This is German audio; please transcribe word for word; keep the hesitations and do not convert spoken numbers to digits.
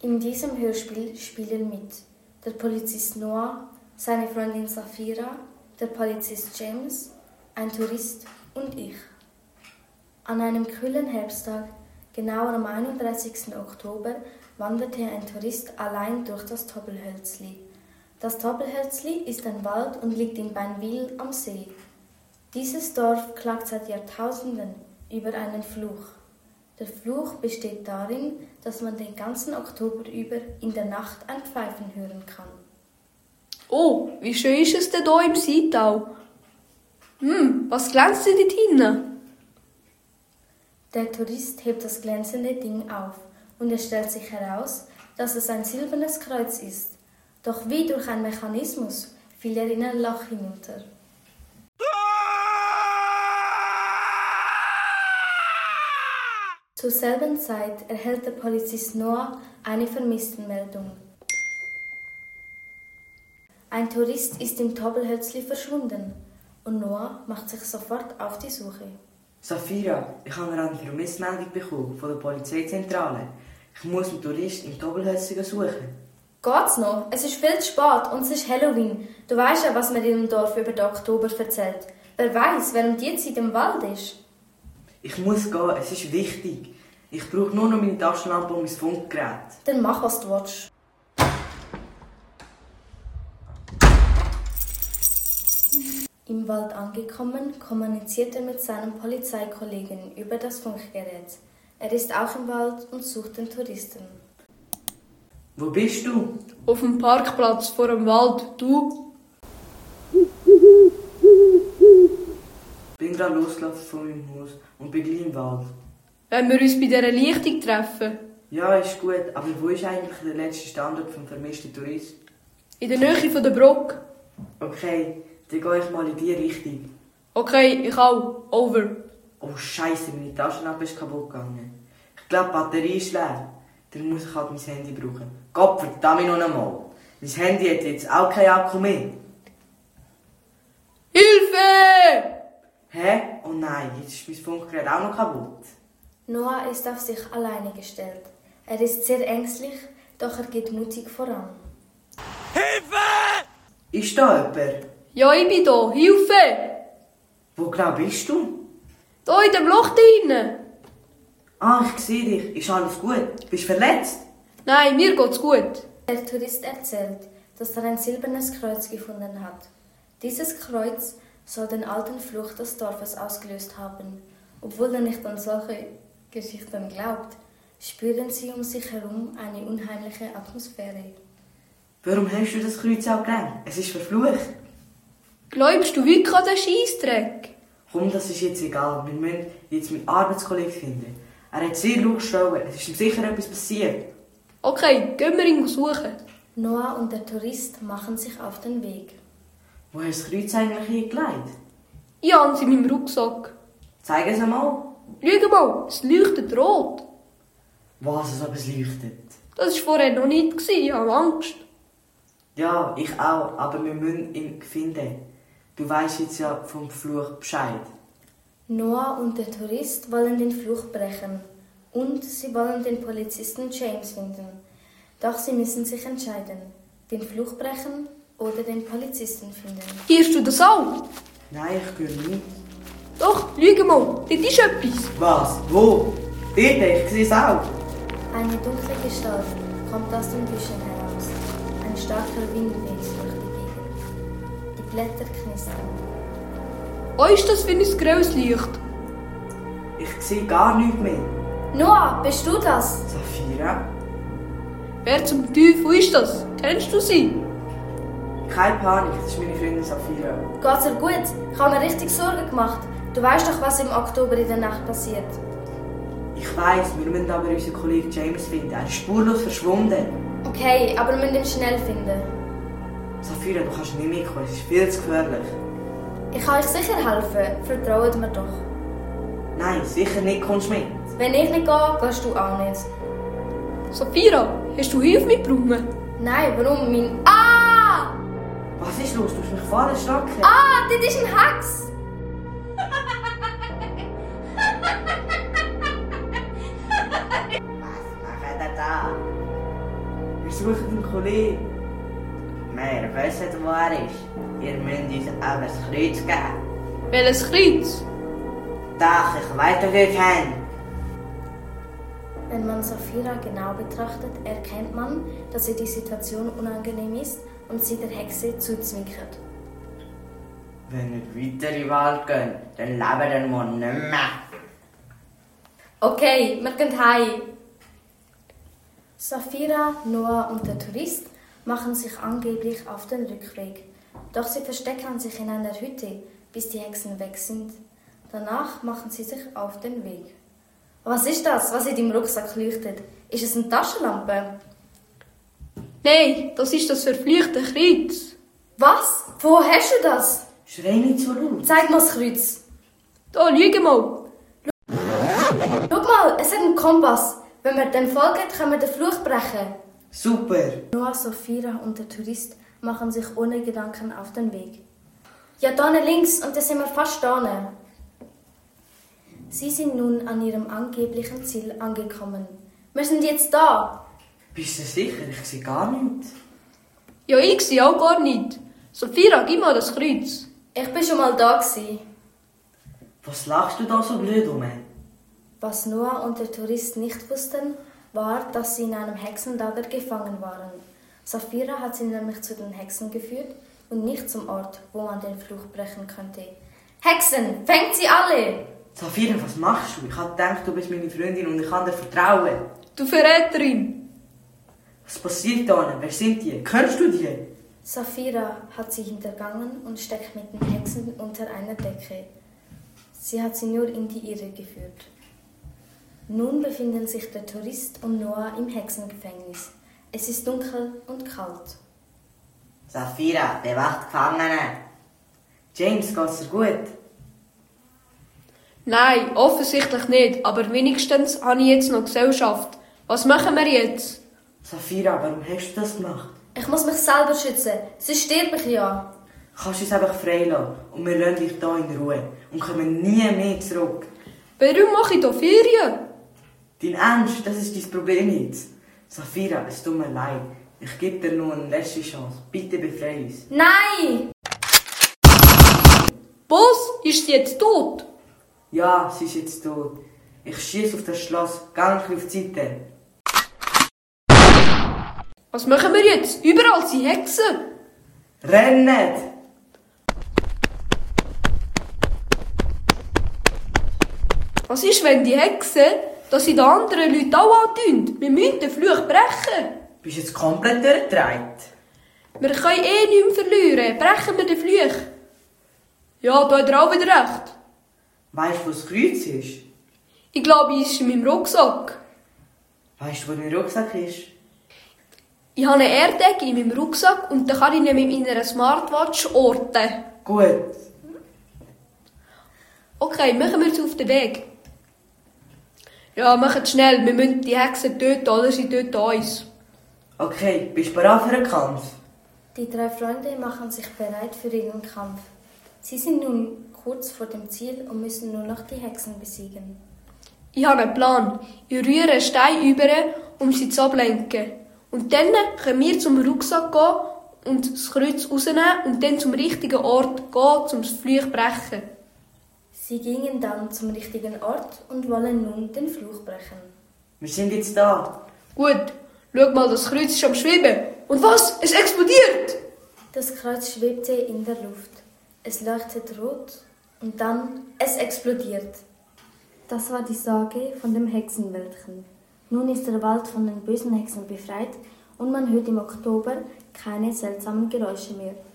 In diesem Hörspiel spielen mit der Polizist Noah, seine Freundin Safira, der Polizist James, ein Tourist und ich. An einem kühlen Herbsttag, genauer am einunddreißigsten Oktober, wanderte ein Tourist allein durch das Tobbelhölzli. Das Tobbelhölzli ist ein Wald und liegt in Beinwil am See. Dieses Dorf klagt seit Jahrtausenden über einen Fluch. Der Fluch besteht darin, dass man den ganzen Oktober über in der Nacht ein Pfeifen hören kann. Oh, wie schön ist es denn hier im Sietau? Hm, was glänzt denn dort hinten? Der Tourist hebt das glänzende Ding auf und es stellt sich heraus, dass es ein silbernes Kreuz ist. Doch wie durch einen Mechanismus fiel er in ein Loch hinunter. Zur selben Zeit erhält der Polizist Noah eine Vermisstenmeldung. Ein Tourist ist im Tobbelhölzli verschwunden und Noah macht sich sofort auf die Suche. Safira, ich habe eine Vermisstenmeldung bekommen von der Polizeizentrale. Ich muss den Tourist im Tobbelhölzli suchen. Geht's noch? Es ist viel zu spät und es ist Halloween. Du weißt ja, was man in dem Dorf über den Oktober erzählt. Wer weiß, wer um die Zeit im Wald ist? Ich muss gehen, es ist wichtig. Ich brauche nur noch meine Taschenlampe und mein Funkgerät. Dann mach, was du willst. Im Wald angekommen, kommuniziert er mit seinem Polizeikollegen über das Funkgerät. Er ist auch im Wald und sucht den Touristen. Wo bist du? Auf dem Parkplatz vor dem Wald. Du? Ich bin gerade losgelaufen von meinem Haus und bin gleich im Wald. Wenn wir uns bei dieser Lichtung treffen? Ja, ist gut. Aber wo ist eigentlich der letzte Standort vom vermissten Tourist? In der Nähe von der Brücke. Okay, dann gehe ich mal in die Richtung. Okay, ich auch. Over. Oh Scheiße, meine Taschenlampe ist kaputt gegangen. Ich glaube, die Batterie ist leer. Dann muss ich halt mein Handy brauchen. Gott verdammt noch einmal. Mein Handy hat jetzt auch keinen Akku mehr. Hilfe! Hä? Oh nein, jetzt ist mein Funkgerät auch noch kaputt. Noah ist auf sich alleine gestellt. Er ist sehr ängstlich, doch er geht mutig voran. Hilfe! Ist da jemand? Ja, ich bin da. Hilfe! Wo genau bist du? Da in dem Loch drinnen. Ah, ich sehe dich. Ist alles gut? Bist du verletzt? Nein, mir geht's gut. Der Tourist erzählt, dass er ein silbernes Kreuz gefunden hat. Dieses Kreuz soll den alten Fluch des Dorfes ausgelöst haben. Obwohl er nicht an solche Geschichten glaubt, spüren sie um sich herum eine unheimliche Atmosphäre. Warum hast du das Kreuz auch gelernt? Es ist verflucht. Glaubst du wirklich an den Scheissdreck? Komm, das ist jetzt egal. Wir müssen jetzt meinen Arbeitskollegen finden. Er hat sehr laut geschrien. Es ist ihm sicher etwas passiert. Okay, gehen wir ihn suchen. Noah und der Tourist machen sich auf den Weg. Wo hast du das Kreuz eigentlich hingelegt? Ich habe es in meinem Rucksack. Zeig es einmal. Schau mal, es leuchtet rot. Was, als ob es leuchtet? Das war vorher noch nicht, ich habe Angst. Ja, ich auch, aber wir müssen ihn finden. Du weißt jetzt ja vom Fluch Bescheid. Noah und der Tourist wollen den Fluch brechen und sie wollen den Polizisten James finden. Doch sie müssen sich entscheiden, den Fluch brechen oder den Polizisten finden. Hörst du das auch? Nein, ich höre nicht. Doch, schau mal, dort ist etwas. Was? Wo? Dort, ich sehe es auch. Eine dunkle Gestalt kommt aus den Büschen heraus. Ein starker Wind weht durch die Gegend. Die Blätter knistern. Was ist das für ein grelles Licht? Ich sehe gar nichts mehr. Noah, bist du das? Safira? Wer zum Teufel ist das? Kennst du sie? Keine Panik, das ist meine Freundin Safira. Geht's dir gut? Ich habe mir richtig Sorgen gemacht. Du weißt doch, was im Oktober in der Nacht passiert. Ich weiss, wir müssen aber unseren Kollegen James finden. Er ist spurlos verschwunden. Okay, aber wir müssen ihn schnell finden. Safira, du kannst nicht mitkommen, es ist viel zu gefährlich. Ich kann euch sicher helfen. Vertraut mir doch. Nein, sicher nicht, kommst du mit. Wenn ich nicht gehe, gehst du auch nicht. Safira, hast du Hilfe mitgebracht? Nein, warum? Mein... Ah! Was ist los? Du hast mich vorne erschrocken. Ah, das ist ein Hex! Was macht er da? suchen einen Kollegen. Wir wissen, wo er ist. Ihr müsst uns aber das Kreuz geben. Welches Kreuz? Doch, ich weiß doch nicht, Hen. Wenn man Saphira genau betrachtet, erkennt man, dass ihr die Situation unangenehm ist und sie der Hexe zuzwinkert. Wenn wir weiter in den Wald gehen, dann leben wir morgen nicht mehr. Okay, wir gehen heim. Saphira, Noah und der Tourist machen sich angeblich auf den Rückweg. Doch sie verstecken sich in einer Hütte, bis die Hexen weg sind. Danach machen sie sich auf den Weg. Was ist das, was in deinem Rucksack leuchtet? Ist es eine Taschenlampe? Nein, das ist das verfluchte Kreuz. Was? Wo hast du das? Schrei nicht so laut. Zeig mal das Kreuz. Da, lüge mal. Schau mal, es hat einen Kompass. Wenn wir dem folgen, können wir den Fluch brechen. Super. Noah, Saphira und der Tourist machen sich ohne Gedanken auf den Weg. Ja, da links und dann sind wir fast da. Sie sind nun an ihrem angeblichen Ziel angekommen. Wir sind jetzt da. Bist du sicher? Ich sehe gar nichts. Ja, ich sehe auch gar nicht. Saphira, gib mal das Kreuz. Ich bin schon mal da gewesen. Was lachst du da so blöd um? Was Noah und der Tourist nicht wussten, war, dass sie in einem Hexenlager gefangen waren. Saphira hat sie nämlich zu den Hexen geführt und nicht zum Ort, wo man den Fluch brechen könnte. Hexen, fängt sie alle! Saphira, was machst du? Ich habe gedacht, du bist meine Freundin und ich kann dir vertrauen. Du Verräterin. Was passiert da? Wer sind die? Kennst du die? Saphira hat sie hintergangen und steckt mit den Hexen unter einer Decke. Sie hat sie nur in die Irre geführt. Nun befinden sich der Tourist und Noah im Hexengefängnis. Es ist dunkel und kalt. Saphira, bewacht Gefangene. James, geht's dir gut? Nein, offensichtlich nicht, aber wenigstens habe ich jetzt noch Gesellschaft. Was machen wir jetzt? Saphira, warum hast du das gemacht? Ich muss mich selber schützen, sonst sterbe ich ja. Kannst du uns einfach freilassen und wir lassen dich hier in Ruhe und kommen nie mehr zurück. Warum mache ich hier Ferien? Dein Ernst, das ist dein Problem jetzt. Saphira, es tut mir leid. Ich gebe dir nur eine letzte Chance. Bitte befreie uns. Nein! Was? Ist sie jetzt tot? Ja, sie ist jetzt tot. Ich schieße auf das Schloss. Geh nicht auf die Seite. Was machen wir jetzt? Überall sind Hexen. Rennet! Was ist, wenn die Hexen, dass sie den anderen Leuten auch antun? Wir müssen den Fluch brechen. Bist du jetzt komplett durchgedreht? Wir können eh nichts mehr verlieren. Brechen wir den Fluch. Ja, da hat er auch wieder recht. Weißt du, wo das Kreuz ist? Ich glaube, es ist in meinem Rucksack. Weißt du, wo dein Rucksack ist? Ich habe eine AirTag in meinem Rucksack und dann kann ich ihn mit meiner Smartwatch orten. Gut. Okay, machen wir uns auf den Weg. Ja, macht schnell. Wir müssen die Hexen töten oder sie töten uns. Okay, bist du bereit für einen Kampf? Die drei Freunde machen sich bereit für ihren Kampf. Sie sind nun kurz vor dem Ziel und müssen nur noch die Hexen besiegen. Ich habe einen Plan. Ich rühre einen Stein über, um sie zu ablenken. Und dann können wir zum Rucksack gehen und das Kreuz rausnehmen und dann zum richtigen Ort gehen, um das Fluch zu brechen. Sie gingen dann zum richtigen Ort und wollen nun den Fluch brechen. Wir sind jetzt da. Gut, schau mal, das Kreuz ist am Schweben. Und was? Es explodiert! Das Kreuz schwebte in der Luft. Es leuchtet rot und dann es explodiert. Das war die Sage von dem Hexenwäldchen. Nun ist der Wald von den bösen Hexen befreit und man hört im Oktober keine seltsamen Geräusche mehr.